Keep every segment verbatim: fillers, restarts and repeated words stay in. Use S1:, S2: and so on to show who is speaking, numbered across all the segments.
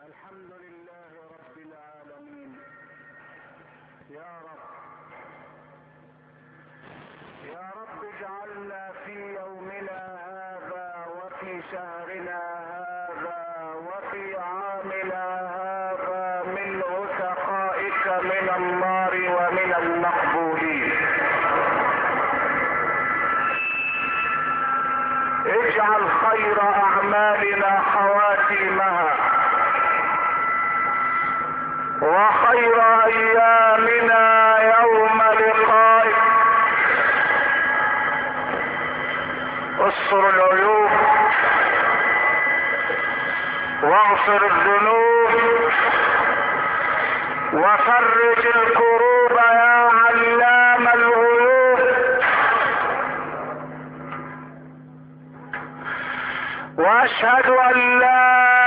S1: الحمد لله رب العالمين. يا رب يا رب اجعلنا في يومنا هذا وفي شهرنا هذا وفي عامنا هذا من عتقائك من النار ومن المقبولين. اجعل خير اعمالنا خواتيمها وخير ايامنا يوم لقائك. استر العيوب واغفر الذنوب وفرج الكروب يا علام الغيوب. واشهد ان لا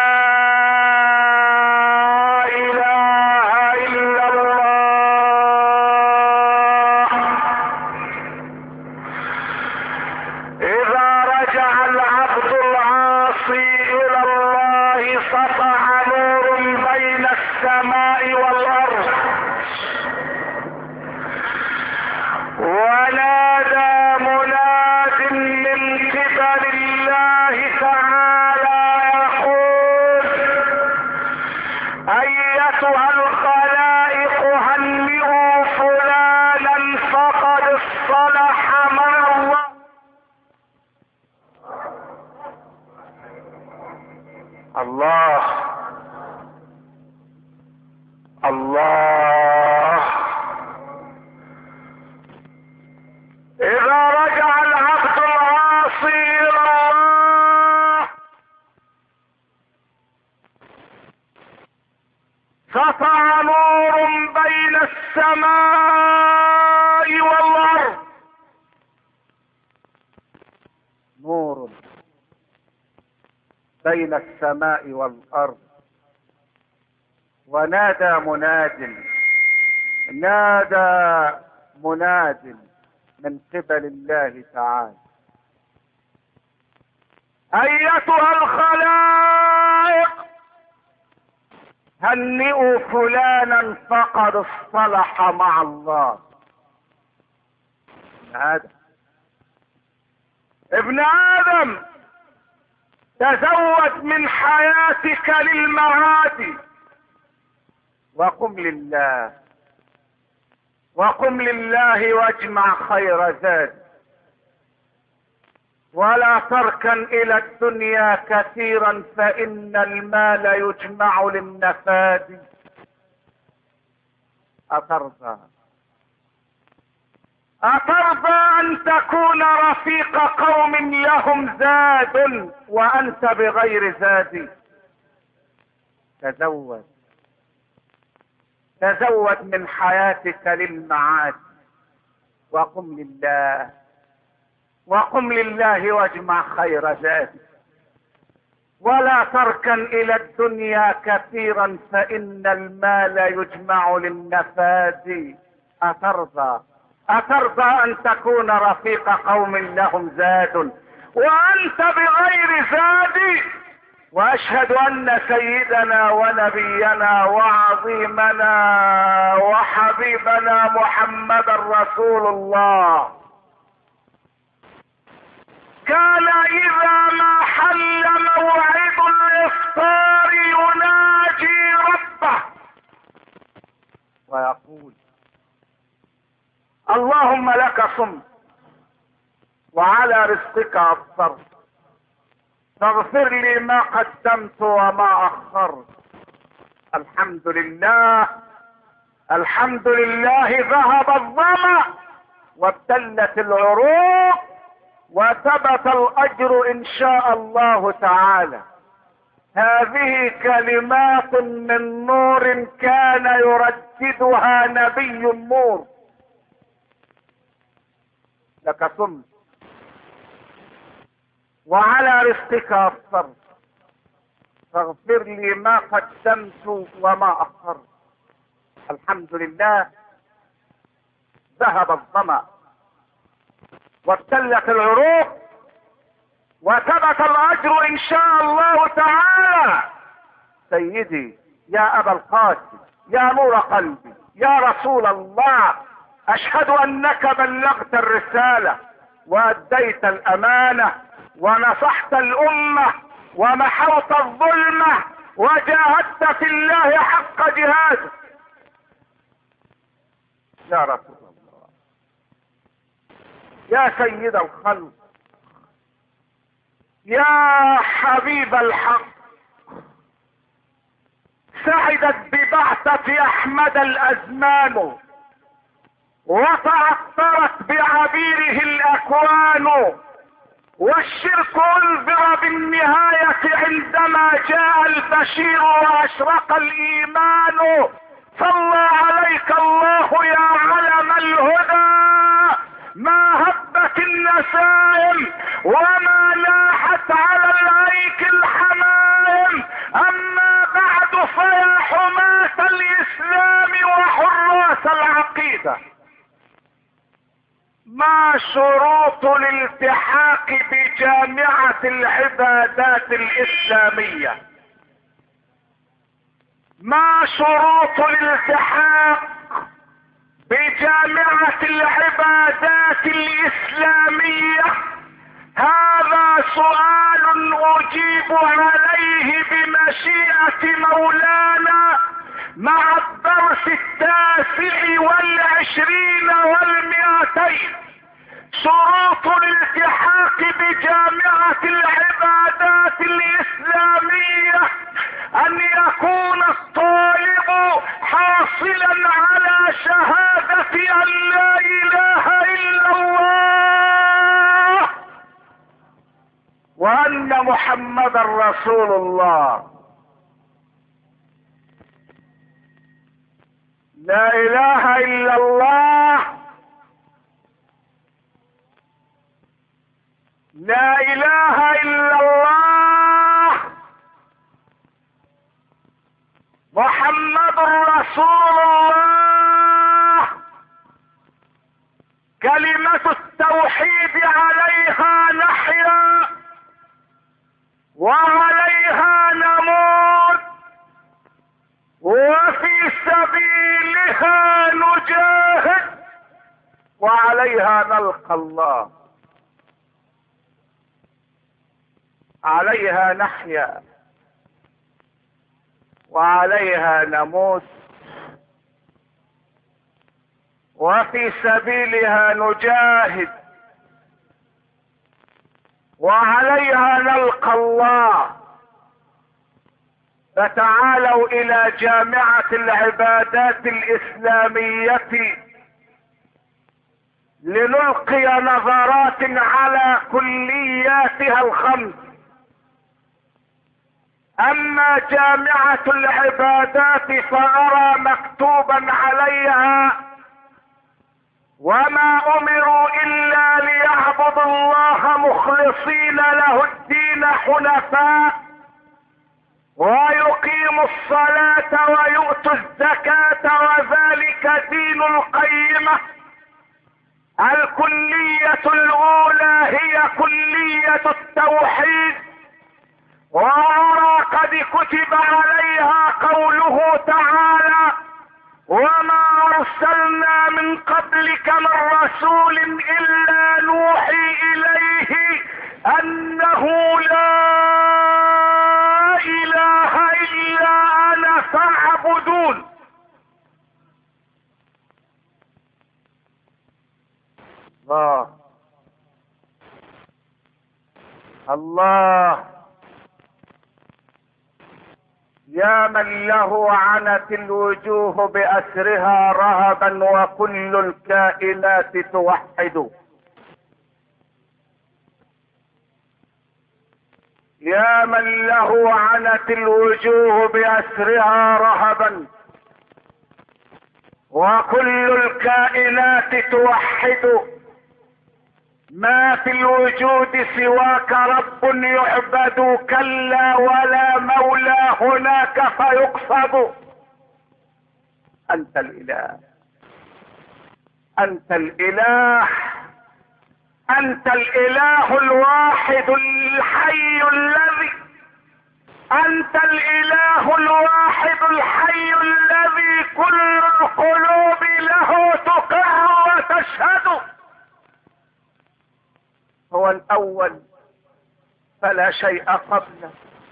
S1: الله الله. إذا رجع العبد العاصي إلى الله سطع نور بين السماء والأرض. نور بين السماء والأرض. ونادى مناد نادى مناد من قبل الله تعالى: أيتها الخلائق هنئوا فلانا فقد اصطلح مع الله. ابن آدم ابن آدم تزود من حياتك للمعاد وقم لله وقم لله واجمع خير زاد. ولا تركن الى الدنيا كثيرا فان المال يجمع للنفاد. أترضى أترضى أن تكون رفيق قوم لهم زاد وأنت بغير زاد؟ تزود تزود من حياتك للمعاد وقم لله وقم لله واجمع خير زاد. ولا تركن إلى الدنيا كثيرا فإن المال يجمع للنفاد. أترضى أترضى أن تكون رفيق قوم لهم زاد وأنت بغير زاد؟ وأشهد أن سيدنا ونبينا وعظيمنا وحبيبنا محمد رسول الله كان إذا ما حل موعد الإفطار يناجي ربه ويقول: اللهم لك صمت وعلى رزقك افطرت فاغفر لي ما قدمت وما اخرت. الحمد لله الحمد لله ذهب الظمأ وابتلت العروق وثبت الاجر ان شاء الله تعالى. هذه كلمات من نور كان يرددها نبي النور. لك صمت وعلى رزقك افطرت فاغفر لي ما قدمت وما اخرت. الحمد لله ذهب الظمأ وابتلت العروق وثبت الاجر ان شاء الله تعالى. سيدي يا ابا القاسم يا نور قلبي يا رسول الله، اشهد انك بلغت الرسالة واديت الامانة ونصحت الامة ومحوت الظلمة وجاهدت في الله حق جهاده. يا رسول الله يا سيد الخلق يا حبيب الحق، سعدت ببعثة احمد الازمان وتعطرت بعبيره الاكوان، والشرك انذر بالنهاية عندما جاء البشير واشرق الايمان. صلى عليك الله يا علم الهدى، ما هبت النسائم وما لاحت على الايك الحمائم، اما بعد فيا حماة الاسلام وحراس العقيدة، ما شروط الالتحاق بجامعة العبادات الاسلامية؟ ما شروط الالتحاق بجامعة العبادات الاسلامية؟ هذا سؤال اجيب عليه بمشيئة مولانا مع الدرس التاسع والعشرين والمئتين. شروط الالتحاق بجامعة العبادات الاسلامية: ان يكون الطالب حاصلا على شهادة ان لا اله الا الله وان محمدا رسول الله. لا اله الا الله، لا اله الا الله، محمد رسول الله. كلمة التوحيد عليها نحيا وعليها نموت وفي سبيلها نجاهد وعليها نلقى الله. عليها نحيا وعليها نموت وفي سبيلها نجاهد وعليها نلقى الله. فتعالوا الى جامعة العبادات الاسلامية لنلقي نظرات على كلياتها الخمس. اما جامعة العبادات فارى مكتوبا عليها: وما امروا الا ليعبدوا الله مخلصين له الدين حنفاء ويقيموا الصلاة ويؤتوا الزكاة وذلك دين القيمة. الكلية الاولى هي كلية التوحيد، وأرى قد كتب عليها قوله تعالى: وما ارسلنا من قبلك من رسول الا نوحي اليه انه لا اله الا انا فاعبدون. الله الله، يا من له عنت الوجوه بأسرها رهبا وكل الكائنات توحد. يا من له عنت الوجوه بأسرها رهبا وكل الكائنات توحد. ما في الوجود سواك رب يعبد، كلا ولا مولى هناك فيقصد. انت الاله، انت الاله، انت الاله الواحد الحي الذي
S2: انت الاله الواحد الحي الذي كل القلوب له تقر وتشهد.
S1: هو الاول فلا شيء قبله،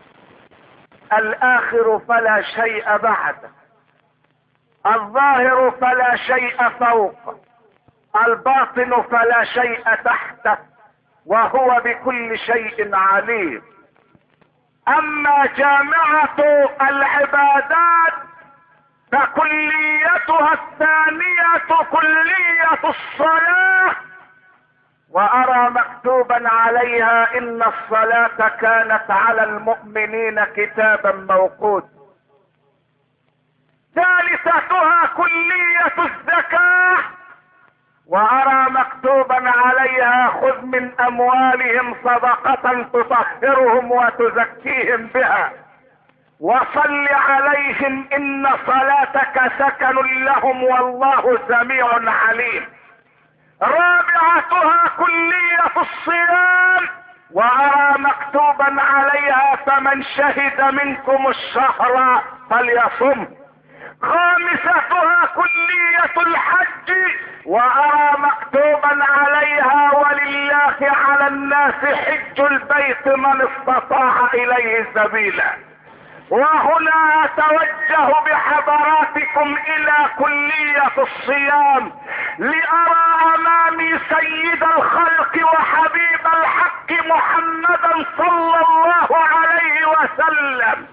S1: الاخر فلا شيء بعده، الظاهر فلا شيء فوقه، الباطن فلا شيء تحته، وهو بكل شيء عليم. اما جامعة العبادات فكليتها الثانية كلية الصلاة، وارى مكتوبا عليها ان الصلاة كانت على المؤمنين كتابا موقوتا. ثالثتها كلية الزكاة، وارى مكتوبا عليها خذ من اموالهم صدقة تطهرهم وتزكيهم بها وصل عليهم ان صلاتك سكن لهم والله سميع عليم. رابعتها كلية الصيام، وارى مكتوبا عليها فمن شهد منكم الشهر فليصم. خامستها كلية الحج، وارى مكتوبا عليها ولله على الناس حج البيت من استطاع اليه سبيلا. وهنا اتوجه بحضراتكم الى كلية الصيام لارى امامي سيد الخلق وحبيب الحق محمدا صلى الله عليه وسلم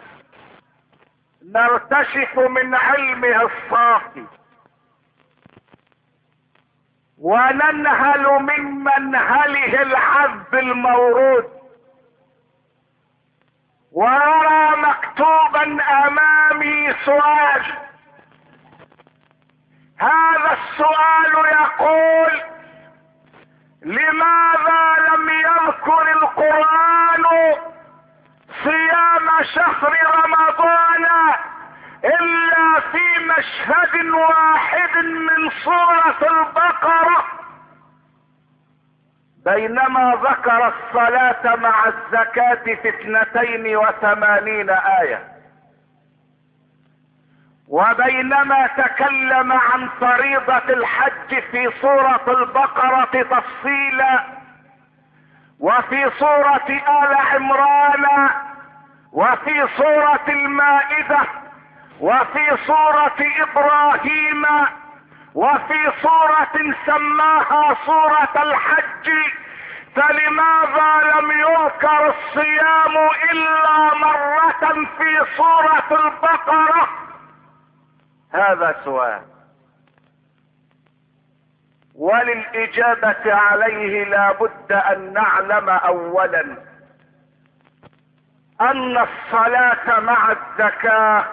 S1: نرتشف من علمه الصافي وننهل من منهله العذب المورود. وارى مكتوبا امامي سؤال، هذا السؤال يقول: لماذا لم يذكر القرآن صيام شهر رمضان الا في مشهد واحد من سورة البقرة، بينما ذكر الصلاة مع الزكاة في اثنتين وثمانين آية، وبينما تكلم عن فريضة الحج في سورة البقرة تفصيلا، وفي سورة آل عمران، وفي سورة المائدة، وفي سورة إبراهيم، وفي سورة سماها سورة الحج، فلماذا لم يذكر الصيام إلا مرة في سورة البقرة؟ هذا سؤال، وللإجابة عليه لا بد أن نعلم أولا أن الصلاة مع الزكاة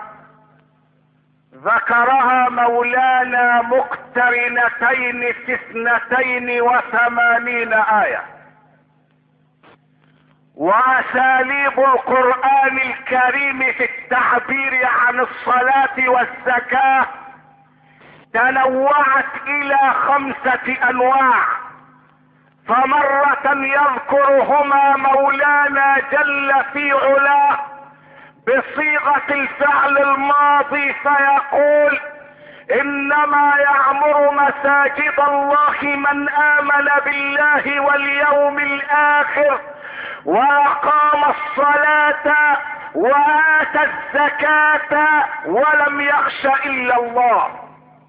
S1: ذكرها مولانا مقترنتين في اثنتين وثمانين آية، وأساليب القرآن الكريم في التعبير عن الصلاة والزكاة تنوعت إلى خمسة أنواع. فمرة يذكرهما مولانا جل في علاه بصيغة الفعل الماضي فيقول: انما يعمر مساجد الله من امن بالله واليوم الاخر واقام الصلاة واتى الزكاة ولم يخش الا الله.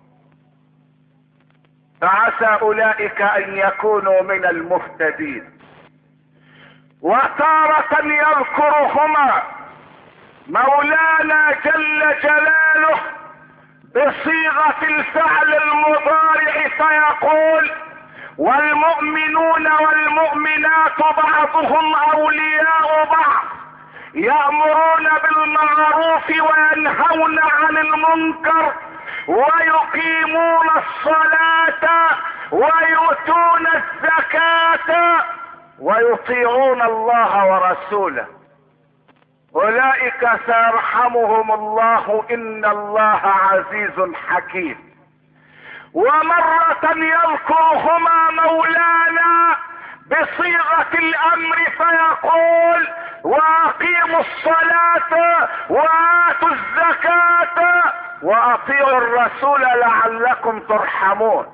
S1: فعسى اولئك ان يكونوا من المهتدين. وتارة يذكرهما مولانا جل جلاله بصيغة الفعل المضارع فيقول: والمؤمنون والمؤمنات بعضهم اولياء بعض يأمرون بالمعروف وينهون عن المنكر ويقيمون الصلاة ويؤتون الزكاة ويطيعون الله ورسوله، اولئك سيرحمهم الله ان الله عزيز حكيم. ومرة يذكرهما مولانا بصيغة الامر فيقول: واقيموا الصلاة واتوا الزكاة واطيعوا الرسول لعلكم ترحمون.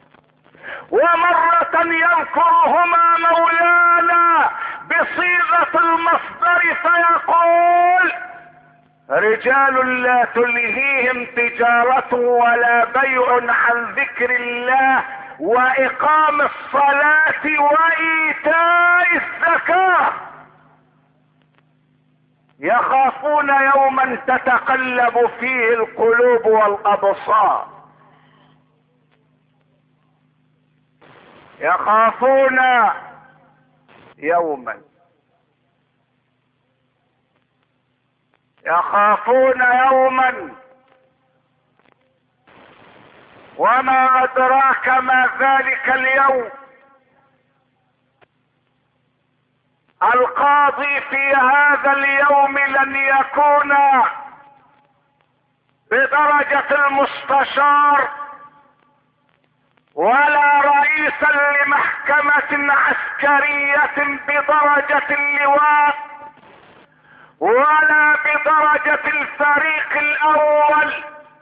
S1: ومرة يذكرهما مولانا بصيغة المصدر فيقول رجال لا تلهيهم تجارة ولا بيع عن ذكر الله واقام الصلاة وايتاء الزكاة يخافون يوما تتقلب فيه القلوب والابصار. يخافون يوما يخافون يوما وما ادراك ما ذلك اليوم. القاضي في هذا اليوم لن يكون بدرجة المستشار ولا رئيسا لمحكمة عسكرية بدرجة اللواء ولا بدرجة الفريق الاول.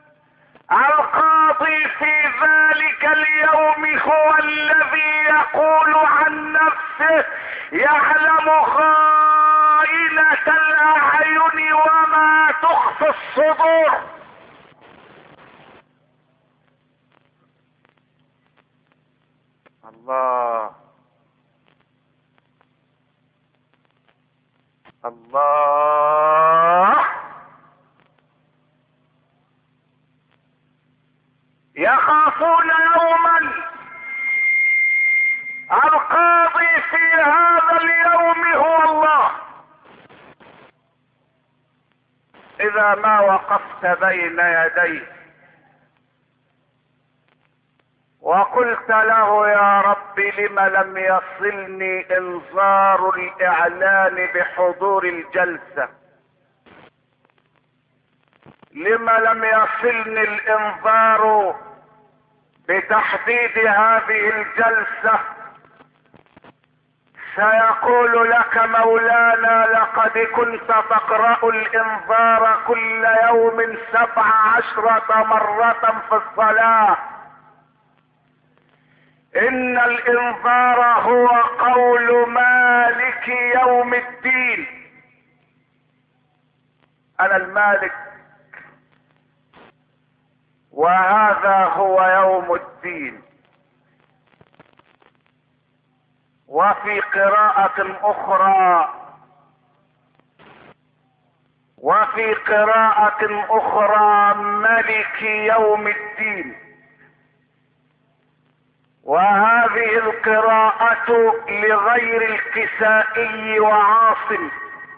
S1: القاضي في ذلك اليوم هو الذي يقول عن نفسه يعلم خائنة الاعين وما تخفي الصدور. الله الله. يخافون يوما. القاضي في هذا اليوم هو الله. اذا ما وقفت بين يديه وقلت له يا رب لم لم يصلني انذار الاعلان بحضور الجلسة، لم لم يصلني الانذار بتحديد هذه الجلسة، سيقول لك مولانا لقد كنت تقرأ الانذار كل يوم سبع عشرة مرة في الصلاة. ان الانذار هو قول مالك يوم الدين. انا المالك وهذا هو يوم الدين. وفي قراءة اخرى وفي قراءة اخرى ملك يوم الدين. وهذه القراءة لغير الكسائي وعاصم.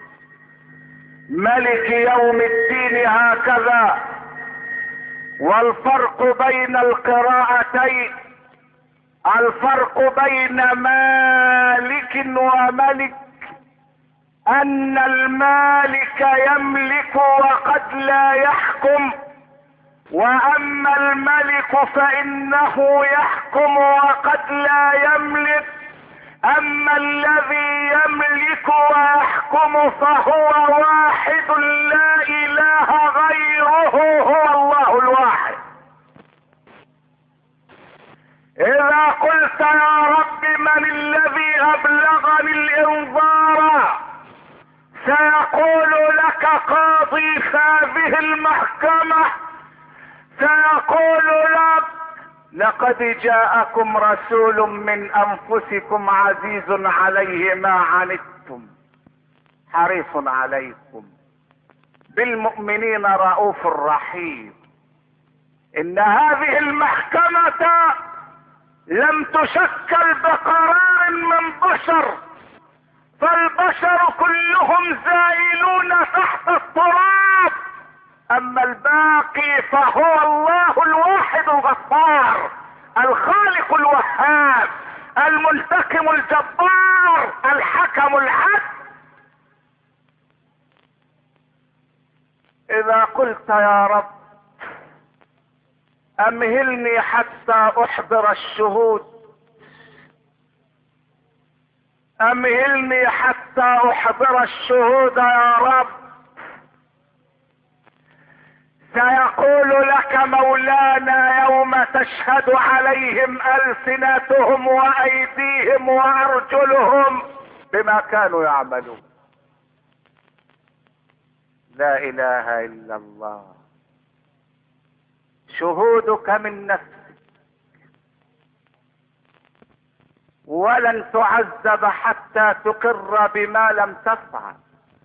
S1: ملك يوم الدين هكذا. والفرق بين القراءتين الفرق بين مالك وملك ان المالك يملك وقد لا يحكم، واما الملك فانه يحكم وقد لا يملك. اما الذي يملك ويحكم فهو واحد لا اله غيره هو الله الواحد. اذا قلت يا رب من الذي ابلغني الانذار سيقول لك قاضي هذه المحكمة، سيقول لك لقد جاءكم رسول من انفسكم عزيز عليه ما عنتم حريص عليكم بالمؤمنين رؤوف رحيم. ان هذه المحكمة لم تشكل بقرار من بشر، فالبشر كلهم زائلون تحت التراب. اما الباقي فهو الله الواحد الغفار الخالق الوهاب المنتقم الجبار الحكم العدل. اذا قلت يا رب امهلني حتى احضر الشهود، امهلني حتى احضر الشهود يا رب. سيقول لك مولانا يوم تشهد عليهم ألسنتهم وأيديهم وأرجلهم بما كانوا يعملون. لا إله إلا الله. شهودك من نفسك، ولن تعذب حتى تقر بما لم تفعل،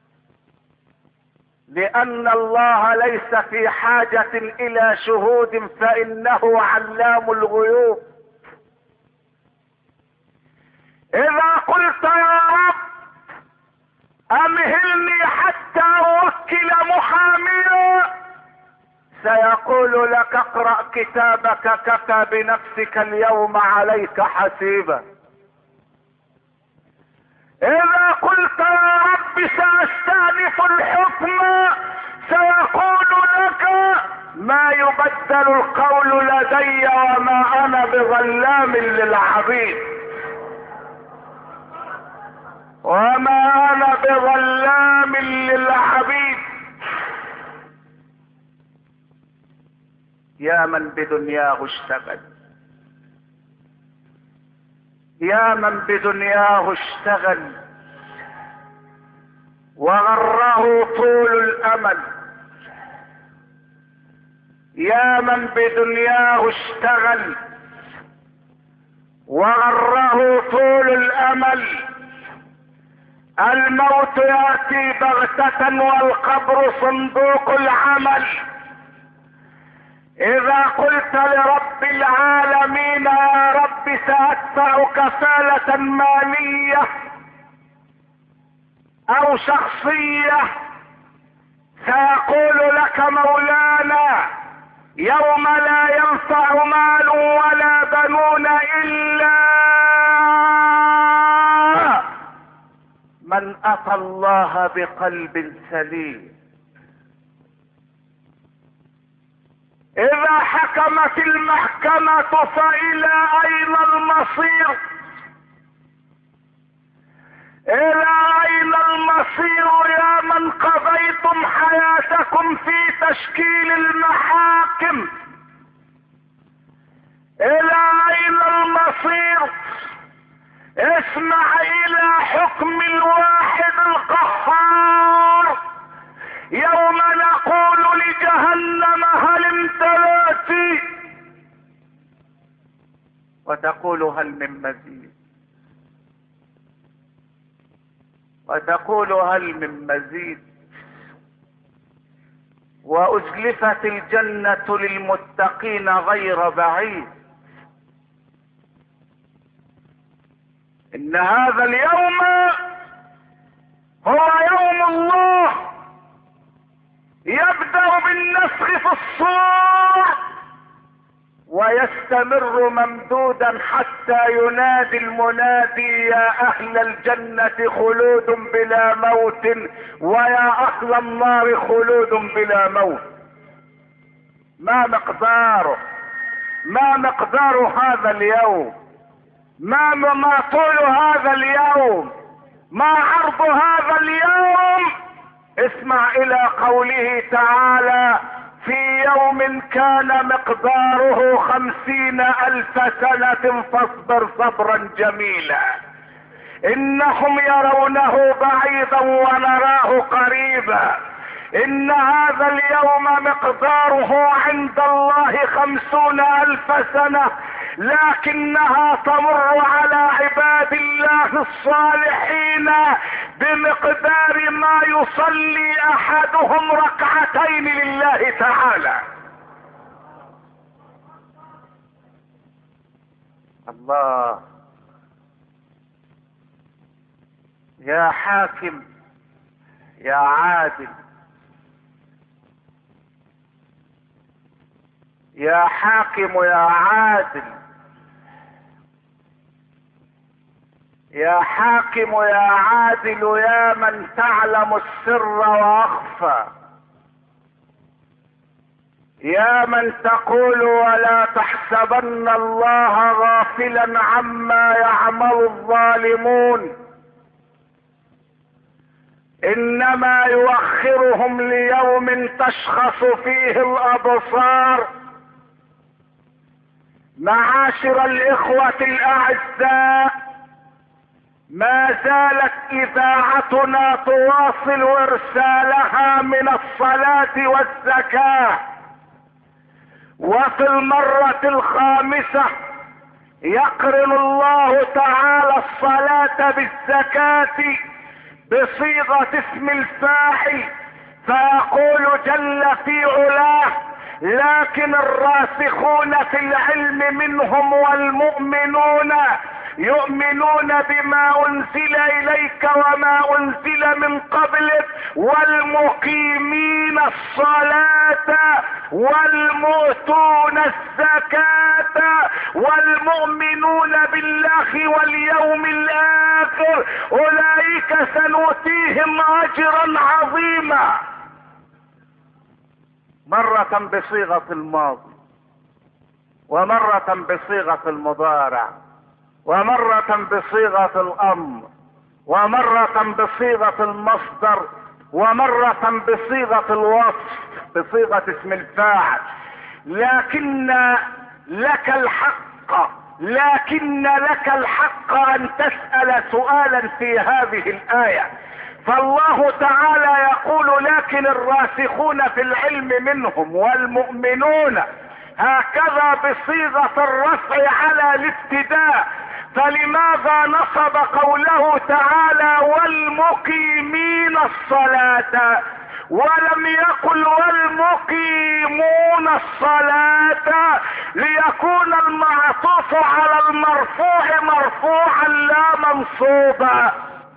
S1: لأن الله ليس في حاجة إلى شهود، فإنه علام الغيوب. إذا قلت يا رب أمهلني حتى أوكل محاميا، سيقول لك اقرأ كتابك كفى بنفسك اليوم عليك حسيبا. إذا قلت يا رب سأستأنف الحكم، سيقول لك ما يبدل القول لدي وما أنا بظلام للعبيد، وما أنا بظلام للعبيد. يا من بدنياه اشتغل، يا من بدنياه اشتغل وغره طول الامل، يا من بدنياه اشتغل وغره طول الامل. الموت ياتي بغتة والقبر صندوق العمل. اذا قلت لرب العالمين يا رب سأدفع كفالة مالية او شخصية، سيقول لك مولانا يوم لا ينفع مال ولا بنون الا من اتى الله بقلب سليم. اذا حكمت المحكمة فالى اين المصير؟ الى اين المصير يا من قضيتم حياتكم في تشكيل المحاكم؟ الى اين المصير؟ اسمع الى حكم الواحد القهار. يوم نقول لجهنم هل امتلأت، وتقول هل من مزيد، وتقول هل من مزيد. وأزلفت الجنة للمتقين غير بعيد. إن هذا اليوم هو يوم الله، يبدأ بالنفخ في الصور ويستمر ممدودا حتى ينادي المنادي يا اهل الجنة خلود بلا موت ويا اهل النار خلود بلا موت. ما مقداره؟ ما مقدار هذا اليوم؟ ما ما طول هذا اليوم؟ ما عرض هذا اليوم؟ اسمع الى قوله تعالى في يوم كان مقداره خمسين الف سنة فاصبر صبرا جميلا. انهم يرونه بعيدا ونراه قريبا. ان هذا اليوم مقداره عند الله خمسون الف سنة، لكنها تمر على عباد الله الصالحين بمقدار ما يصلي احدهم ركعتين لله تعالى. الله. يا حاكم يا عادل، يا حاكم يا عادل، يا حاكم يا عادل، يا من تعلم السر واخفى، يا من تقول ولا تحسبن الله غافلا عما يعمل الظالمون انما يؤخرهم ليوم تشخص فيه الابصار. معاشر الاخوة الاعزاء، ما زالت اذاعتنا تواصل ارسالها من الصلاة والزكاة، وفي المرة الخامسة يقرن الله تعالى الصلاة بالزكاة بصيغة اسم الفاعل، فيقول جل في علاه: لكن الراسخون في العلم منهم والمؤمنون يؤمنون بما انزل اليك وما انزل من قبلك والمقيمين الصلاة والمؤتون الزكاة والمؤمنون بالله واليوم الاخر اولئك سنؤتيهم اجرا عظيما. مرة بصيغة الماضي، ومرة بصيغة المضارع، ومرة بصيغة الامر، ومرة بصيغة المصدر، ومرة بصيغة الوصف بصيغة اسم الفاعل. لكن لك الحق لكن لك الحق ان تسأل سؤالا في هذه الآية. فالله تعالى يقول: لكن الراسخون في العلم منهم والمؤمنون، هكذا بصيغة الرفع على الابتداء، فلماذا نصب قوله تعالى والمقيمين الصلاة ولم يقل والمقيمون الصلاة ليكون المعطوف على المرفوع مرفوعا لا منصوبا؟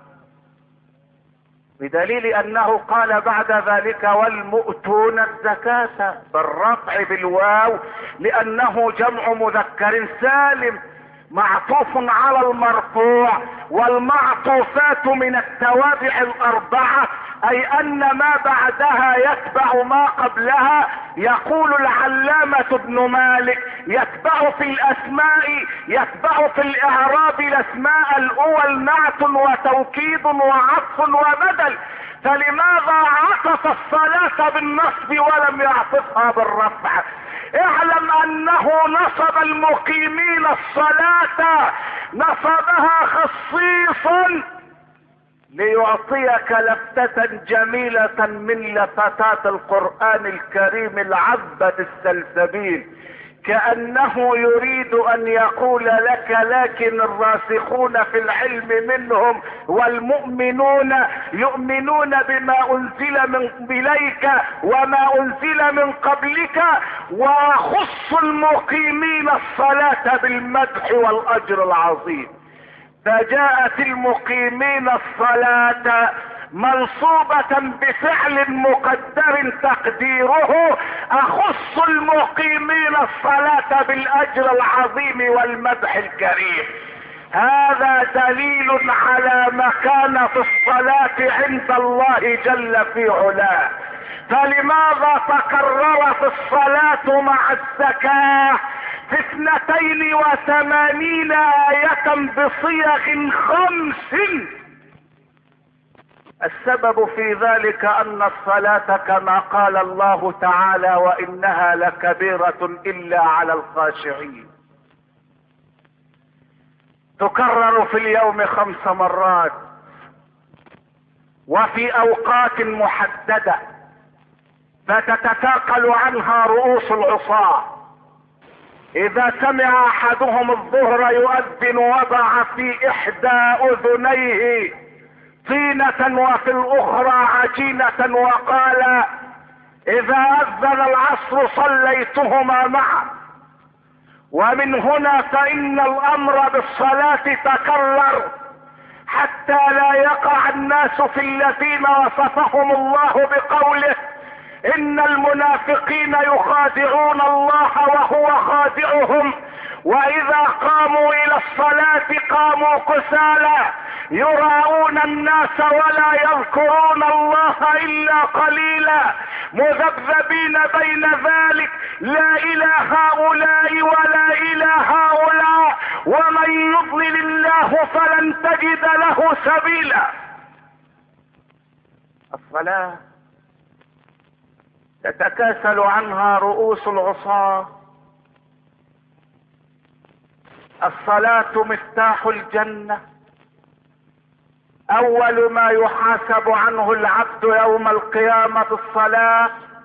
S1: بدليل انه قال بعد ذلك والمؤتون الزكاة بالرفع بالواو، لانه جمع مذكر سالم معطوف على المرفوع، والمعطوفات من التوابع الاربعة، اي ان ما بعدها يتبع ما قبلها. يقول العلامة ابن مالك: يتبع في الاسماء يتبع في الاعراب الاسماء الاول نعت وتوكيد وعطف وبدل، فلماذا عطف الصلاة بالنصب ولم يعطفها بالرفع؟ اعلم انه نصب المقيمين الصلاة نصبها خصيصا ليعطيك لفتة جميلة من لفتات القرآن الكريم العذبة السلسبيل، كأنه يريد ان يقول لك: لكن الراسخون في العلم منهم والمؤمنون يؤمنون بما انزل من اليك وما انزل من قبلك، وخص المقيمين الصلاة بالمدح والاجر العظيم. فجاءت المقيمين الصلاة منصوبة بفعل مقدر تقديره: اخص المقيمين الصلاة بالاجر العظيم والمدح الكريم. هذا دليل على مكانة الصلاة عند الله جل في علاه. فلماذا تكررت الصلاة مع الزكاة في اثنتين وثمانين آية بصيغ خمس؟ السبب في ذلك ان الصلاة كما قال الله تعالى: وانها لكبيرة الا على الخاشعين. تكرر في اليوم خمس مرات وفي اوقات محددة، فتتثاقل عنها رؤوس العصاة. اذا سمع احدهم الظهر يؤذن وضع في احدى اذنيه طينة وفي الاخرى عجينة وقال: اذا اذن العصر صليتهما معا. ومن هنا فان الامر بالصلاة تكرر حتى لا يقع الناس في الذين وصفهم الله بقوله: ان المنافقين يخادعون الله وهو خادعهم واذا قاموا الى الصلاة قاموا كسالى يراءون الناس ولا يذكرون الله الا قليلا مذبذبين بين ذلك لا الى هؤلاء ولا الى هؤلاء ومن يضلل الله فلن تجد له سبيلا. الصلاة تتكاسل عنها رؤوس العصاة. الصلاة مفتاح الجنة، اول ما يحاسب عنه العبد يوم القيامة الصلاة.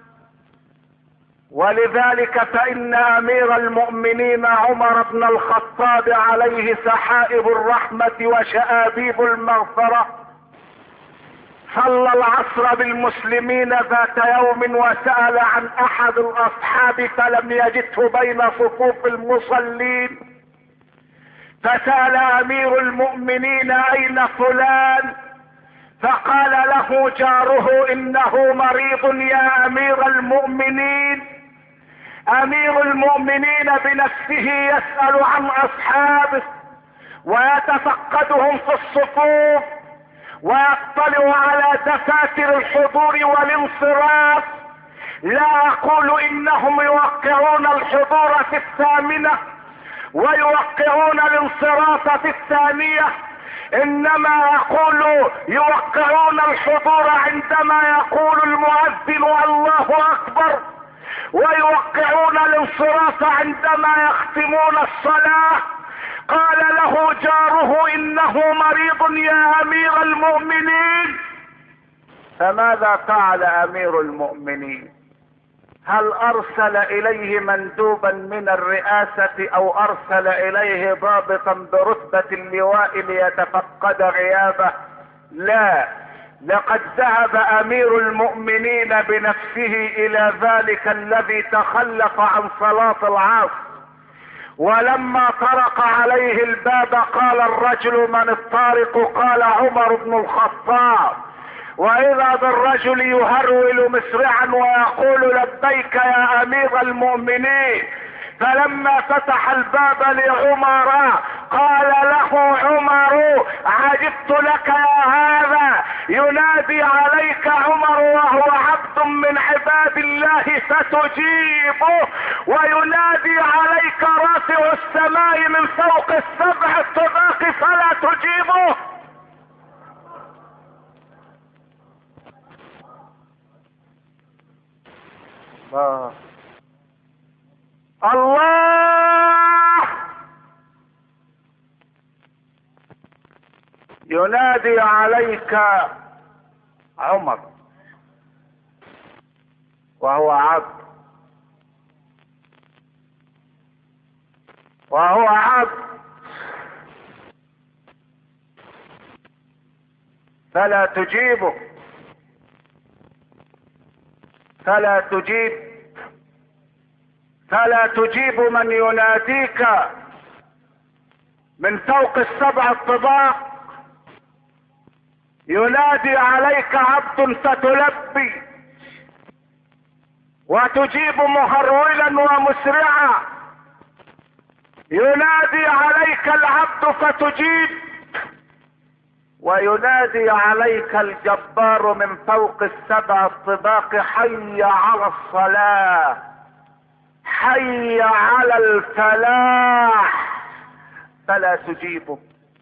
S1: ولذلك فإن أمير المؤمنين عمر بن الخطاب عليه سحائب الرحمة وشآبيب المغفرة صلى العصر بالمسلمين ذات يوم، وسأل عن أحد الأصحاب فلم يجده بين صفوف المصلين، فسأل أمير المؤمنين أين فلان؟ فقال له جاره إنه مريض يا أمير المؤمنين. أمير المؤمنين بنفسه يسأل عن أصحابه ويتفقدهم في الصفوف ويطلع على دفاتر الحضور والانصراف. لا أقول إنهم يوقعون الحضور في الثامنة ويوقعون الانصراف في الثانية، انما يقول يوقعون الحضور عندما يقول المؤذن الله اكبر، ويوقعون الانصراف عندما يختمون الصلاة. قال له جاره انه مريض يا امير المؤمنين. فماذا فعل امير المؤمنين؟ هل ارسل اليه مندوبا من الرئاسة او ارسل اليه ضابطا برتبة اللواء ليتفقد غيابه؟ لا، لقد ذهب امير المؤمنين بنفسه الى ذلك الذي تخلف عن صلاة العصر، ولما طرق عليه الباب قال الرجل من الطارق؟ قال عمر بن الخطاب. واذا بالرجل يهرول مسرعا ويقول لبيك يا امير المؤمنين. فلما فتح الباب لعمر قال له عمر عجبت لك يا هذا، ينادي عليك عمر وهو عبد من عباد الله فتجيبه، وينادي عليك رافع السماء من فوق السبع الطباق فلا تجيبه. الله الله ينادي عليك عمر وهو عبد وهو عبد فلا تجيبه، فلا تجيب فلا تجيب من يناديك من فوق السبع الطباق. ينادي عليك عبد فتلبي وتجيب مهرولا ومسرعا، ينادي عليك العبد فتجيب، وينادي عليك الجبار من فوق السبع الطباق حي على الصلاة، حي على الفلاح، فلا تجيبه.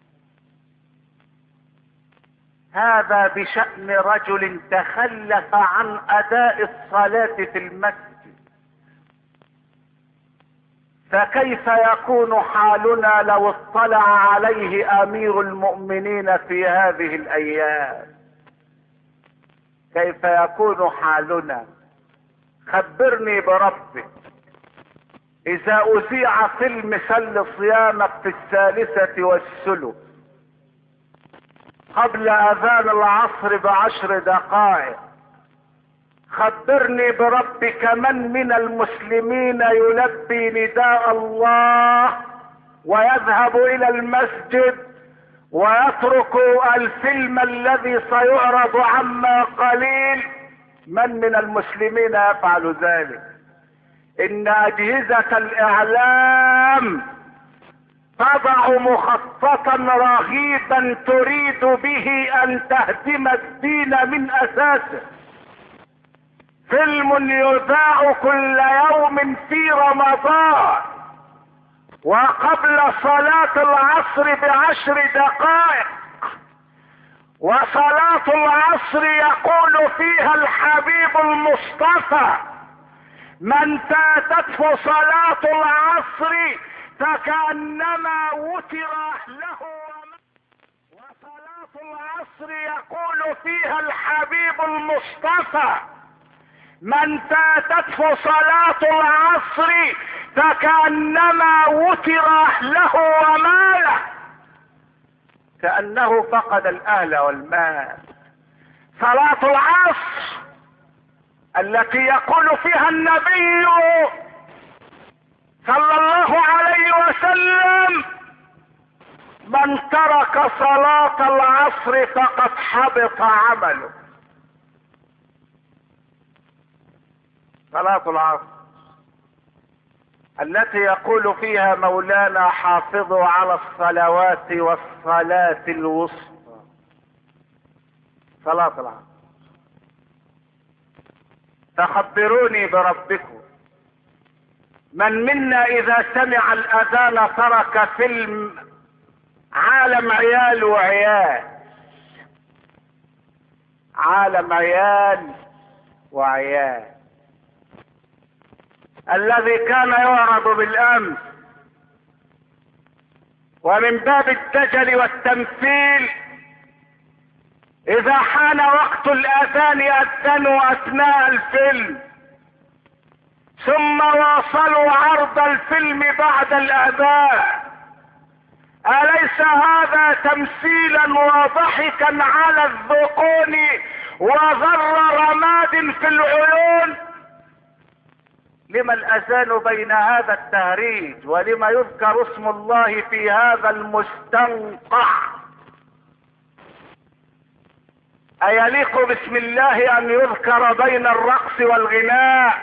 S1: هذا بشأن رجل تخلف عن اداء الصلاة في المسجد. فكيف يكون حالنا لو اطلع عليه امير المؤمنين في هذه الايام؟ كيف يكون حالنا؟ خبرني بربك. اذا اذيع فيلم سل صيامك في الثالثة والثلث قبل اذان العصر بعشر دقائق، خبرني بربك من من المسلمين يلبي نداء الله ويذهب الى المسجد ويترك الفيلم الذي سيعرض عما قليل؟ من من المسلمين يفعل ذلك؟ ان اجهزة الاعلام تضع مخططا رهيبا تريد به ان تهدم الدين من اساسه. فيلم يذاع كل يوم في رمضان وقبل صلاة العصر بعشر دقائق،
S2: وصلاة العصر يقول فيها الحبيب المصطفى: من فاتته صلاة العصر فكأنما وتر أهله. وصلاة العصر يقول فيها الحبيب المصطفى: من فاتته صلاة العصر فكأنما وتر أهله وماله،
S1: كأنه فقد الأهل والمال.
S2: صلاة العصر التي يقول فيها النبي صلى الله عليه وسلم: من ترك صلاة العصر فقد حبط عمله.
S1: صلاة العصر التي يقول فيها مولانا: حافظوا على الصلوات والصلاة الوسطى. صلاة العصر. فخبروني بربكم، من منا اذا سمع الاذان ترك فيلم عالم عيال وعيال، عالم عيال وعيال الذي كان يعرض بالامس، ومن باب الدجل والتمثيل اذا حان وقت الاذان اذنوا اثناء الفيلم، ثم واصلوا عرض الفيلم بعد الاذان. اليس هذا تمثيلا وضحكا على الذقون وغر رماد في العيون؟ لما الاذان بين هذا التهريج؟ ولما يذكر اسم الله في هذا المستنقع؟ ايليق باسم الله ان يذكر بين الرقص والغناء؟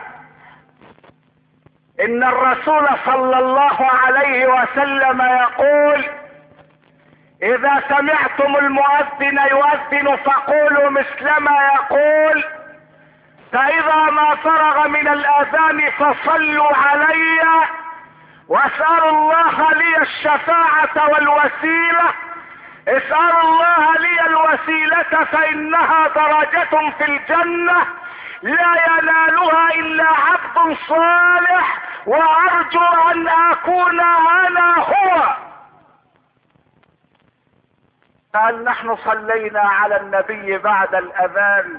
S1: ان الرسول صلى الله عليه وسلم يقول: اذا سمعتم المؤذن يؤذن فقولوا مثل ما يقول، فاذا ما فرغ من الاذان فصلوا علي واسألوا الله لي الشفاعة والوسيلة. اسألوا الله لي الوسيلة فانها درجة في الجنة لا ينالها الا عبد صالح، وارجو ان اكون انا هو. فهل نحن صلينا على النبي بعد الاذان؟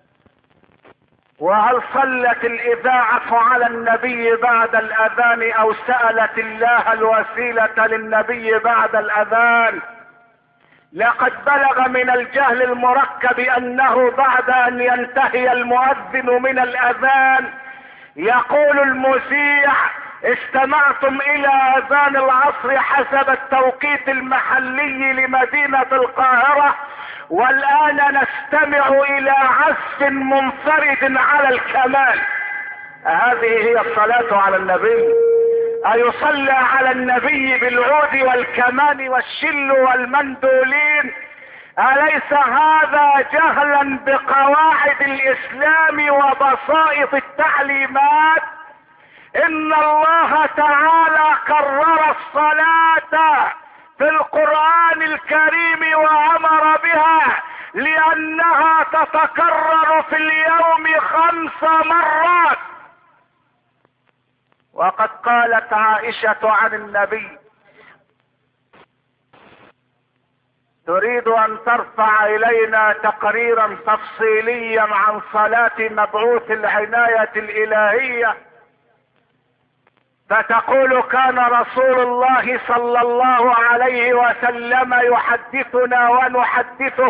S1: وهل صلت الاذاعة على النبي بعد الاذان او سألت الله الوسيلة للنبي بعد الاذان؟ لقد بلغ من الجهل المركب انه بعد ان ينتهي المؤذن من الاذان يقول المذيع: استمعتم الى اذان العصر حسب التوقيت المحلي لمدينة القاهرة، والان نستمع الى عزف منفرد على الكمال. هذه هي الصلاة على النبي؟ ايصلى على النبي بالعود والكمان والشل والمندولين؟ اليس هذا جهلا بقواعد الاسلام وبسائط التعليمات؟ ان الله تعالى كرر الصلاة في القرآن الكريم وامر بها لانها تتكرر في اليوم خمس مرات. وقد قالت عائشة عن النبي: تريد ان ترفع الينا تقريرا تفصيليا عن صلاة مبعوث العناية الالهية، فتقول: كان رسول الله صلى الله عليه وسلم يحدثنا ونحدثه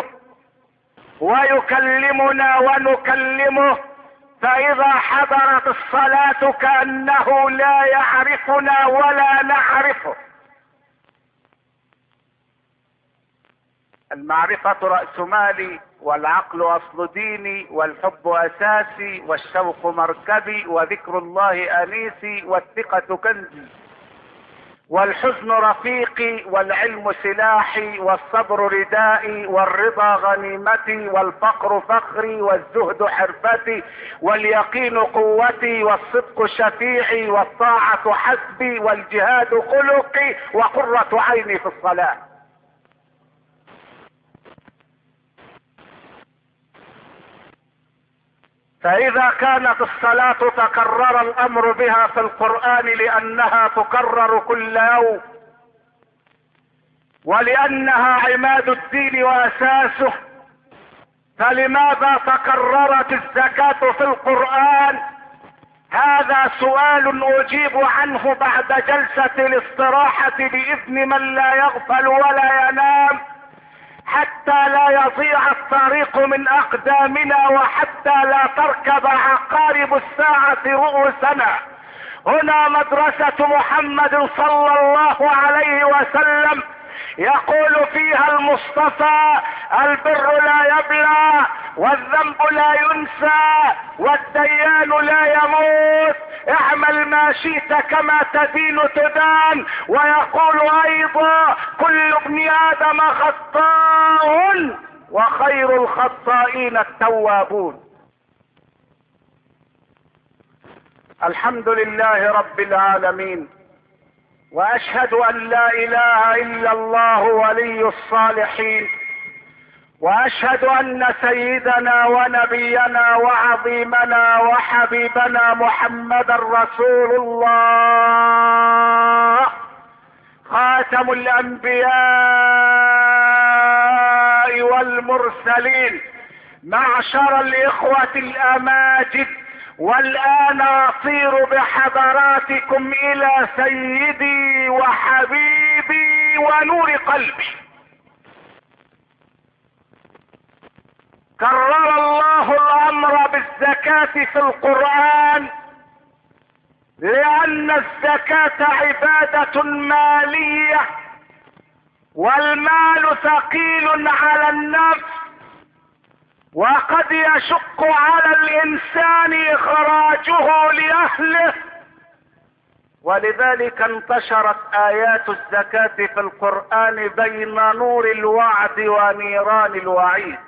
S1: ويكلمنا ونكلمه، فاذا حضرت الصلاة كأنه لا يعرفنا ولا نعرفه. المعرفة رأس مالي، والعقل اصل ديني، والحب اساسي، والشوق مركبي، وذكر الله انيسي، والثقة كنزي، والحزن رفيقي، والعلم سلاحي، والصبر ردائي، والرضا غنيمتي، والفقر فخري، والزهد حرفتي، واليقين قوتي، والصدق شفيعي، والطاعة حسبي، والجهاد خلقي، وقرة عيني في الصلاة. فإذا كانت الصلاة تكرر الأمر بها في القرآن لأنها تكرر كل يوم ولأنها عماد الدين وأساسه، فلماذا تكررت الزكاة في القرآن؟ هذا سؤال أجيب عنه بعد جلسة الاستراحة بإذن من لا يغفل ولا ينام، حتى لا يضيع الطريق من أقدامنا وحتى لا تركب عقارب الساعة رؤوسنا. هنا مدرسة محمد صلى الله عليه وسلم يقول فيها المصطفى: البر لا يبلى والذنب لا ينسى والديان لا يموت، اعمل ما شئت كما تدين تدان. ويقول ايضا: كل ابن ادم خطاء وخير الخطائين التوابون. الحمد لله رب العالمين، واشهد ان لا اله الا الله ولي الصالحين، واشهد ان سيدنا ونبينا وعظيمنا وحبيبنا محمدا رسول الله، خاتم الانبياء والمرسلين. معشر الاخوة الاماجد، والآن أطير بحضراتكم إلى سيدي وحبيبي ونور قلبي. كرر الله الأمر بالزكاة في القرآن لأن الزكاة عبادة مالية، والمال ثقيل على النفس، وقد يشق على الانسان اخراجه لاهله، ولذلك انتشرت ايات الزكاة في القرآن بين نور الوعد ونيران الوعيد.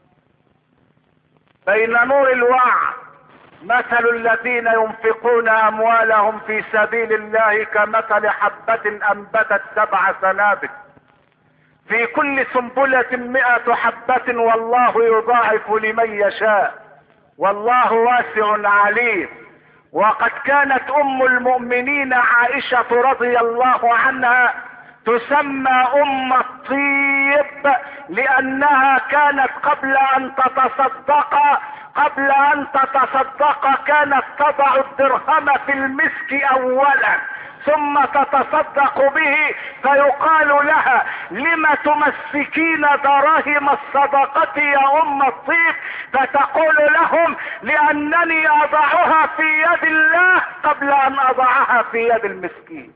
S1: بين نور الوعد: مثل الذين ينفقون اموالهم في سبيل الله كمثل حبة انبتت سبع سنابل في كل سنبلة مئة حبة والله يضاعف لمن يشاء والله واسع عليم. وقد كانت ام المؤمنين عائشة رضي الله عنها تسمى ام الطيب لانها كانت قبل ان تتصدق قبل ان تتصدق كانت تضع الدرهم في المسك اولا ثم تتصدق به، فيقال لها: لم تمسكين دراهم الصدقة يا ام الطيب؟ فتقول لهم: لانني اضعها في يد الله قبل ان اضعها في يد المسكين.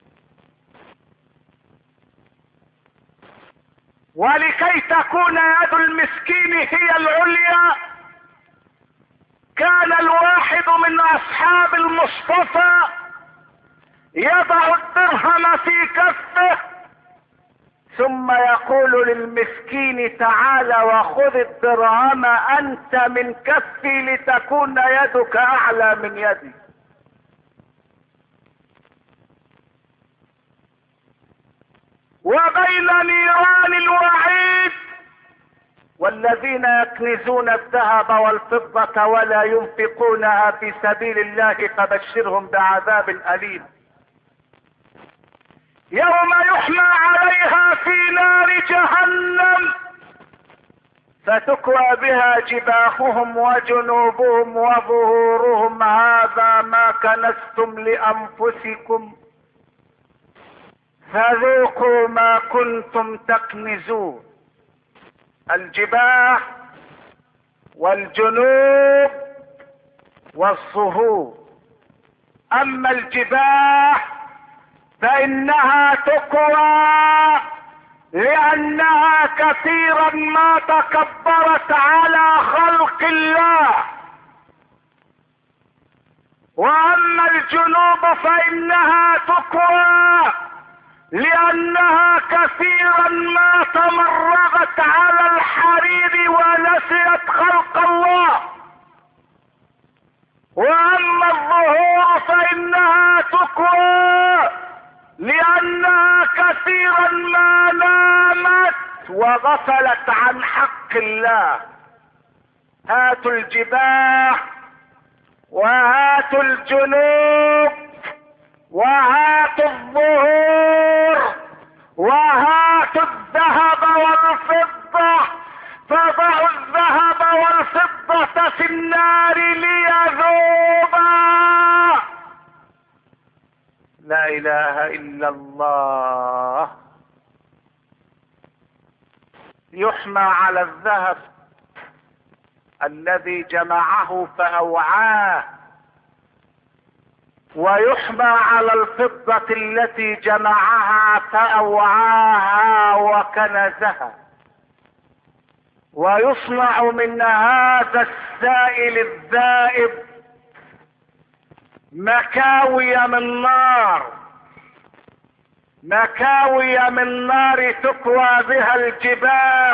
S1: ولكي تكون يد المسكين هي العليا، كان الواحد من اصحاب المصطفى يضع الدرهم في كفه ثم يقول للمسكين: تعال وخذ الدرهم انت من كفي لتكون يدك اعلى من يدي. وبين نيران الوعيد: والذين يكنزون الذهب والفضة ولا ينفقونها في سبيل الله فبشرهم بعذاب أليم يوم يحمى عليها في نار جهنم فتكوى بها جباههم وجنوبهم وظهورهم هذا ما كنزتم لأنفسكم فذوقوا ما كنتم تكنزون. الجباه والجنوب والظهور. اما الجباه فانها تكوى لانها كثيرا ما تكبرت على خلق الله، واما الجنوب فانها تكوى لانها كثيرا ما تمرغت على الحرير ونسيت خلق الله، واما الظهور فانها تكوى لانها كثيرا ما نامت وغفلت عن حق الله.
S2: هاتوا الجباه وهاتوا الجنوب وهاتوا الظهور وهاتوا الذهب والفضة، فضعوا الذهب والفضة في النار ليذوبا. لا اله الا الله. يحمى على الذهب الذي جمعه فأوعاه، ويحمى على الفضة التي جمعها فأوعاها وكنزها، ويصنع من هذا السائل الذائب مكاوي من نار، مكاوي من نار تكوى بها الجباه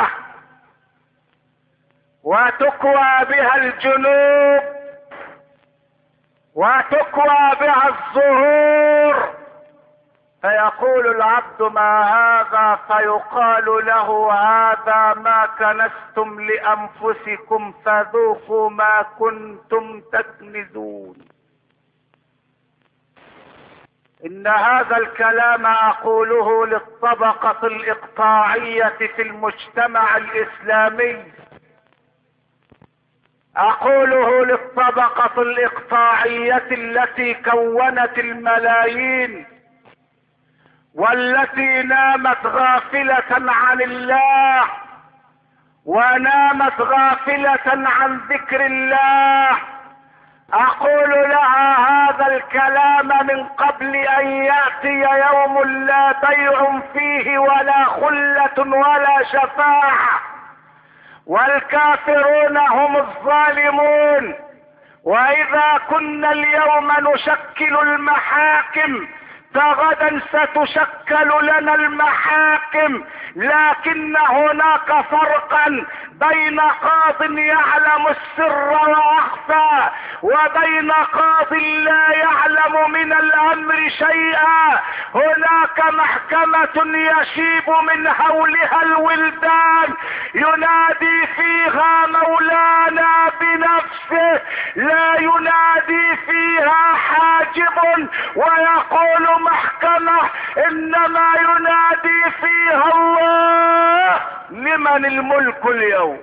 S2: وتكوى بها الجنوب وتكوى بها الظهور. فيقول العبد ما هذا؟ فيقال له هذا ما كنزتم لأنفسكم فذوقوا ما كنتم تكنزون. إن هذا الكلام أقوله للطبقة الإقطاعية في المجتمع الإسلامي، أقوله للطبقة الإقطاعية التي كونت الملايين والتي نامت غافلة عن الله ونامت غافلة عن ذكر الله. أقول لها هذا الكلام من قبل أن يأتي يوم لا بيع فيه ولا خلة ولا شفاعة، والكافرون هم الظالمون. وإذا كنا اليوم نشكل المحاكم فغدا ستشكل لنا المحاكم، لكن هناك فرقا بين قاض يعلم السر واخفى وبين قاض لا يعلم من الامر شيئا. هناك محكمة يشيب من هولها الولدان ينادي فيها مولانا بنفسه، لا ينادي فيها حاجب ويقول محكمة، انما ينادي فيها الله. لمن الملك اليوم؟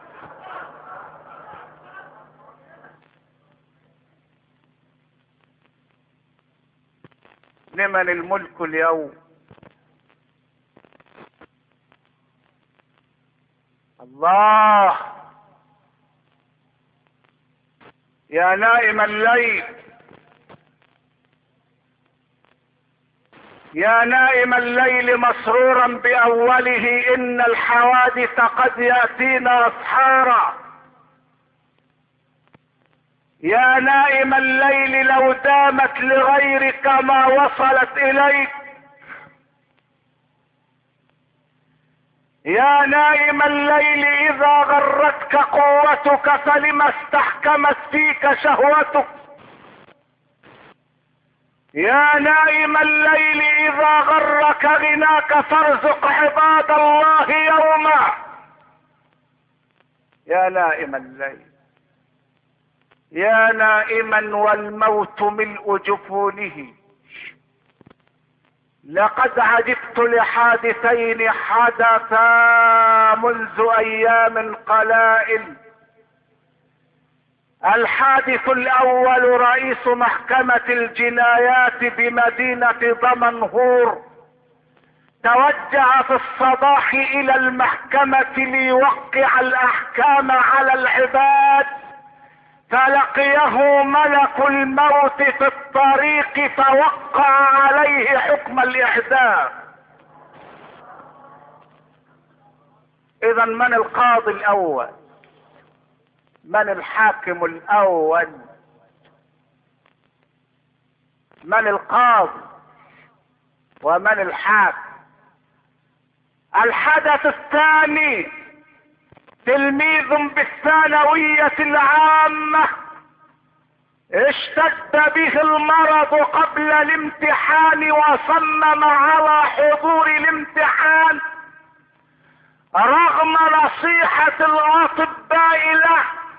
S2: لمن الملك اليوم؟ الله. يا نائم الليل، يا نائم الليل مسرورا بأوله، إن الحوادث قد يأتينا أسحارا. يا نائم الليل لو دامت لغيرك ما وصلت إليك. يا نائم الليل إذا غرتك قوتك فلما استحكمت فيك شهوتك. يا نائم الليل إذا غرك غناك فارزق عباد الله يوما. يا نائم الليل، يا نائما والموت ملء جفونه. لقد عجبت لحادثين حدثا منذ أيام قلائل. الحادث الأول رئيس محكمة الجنايات بمدينة دمنهور توجه في الصباح إلى المحكمة ليوقع الأحكام على العباد، فلقيه ملك الموت في الطريق فوقع عليه حكم الإعدام. إذا من القاضي الأول؟ من الحاكم الأول؟ من القاضي ومن الحاكم؟ الحدث الثاني تلميذ بالثانوية العامة اشتد به المرض قبل الامتحان وصمم على حضور الامتحان رغم نصيحة الأطباء له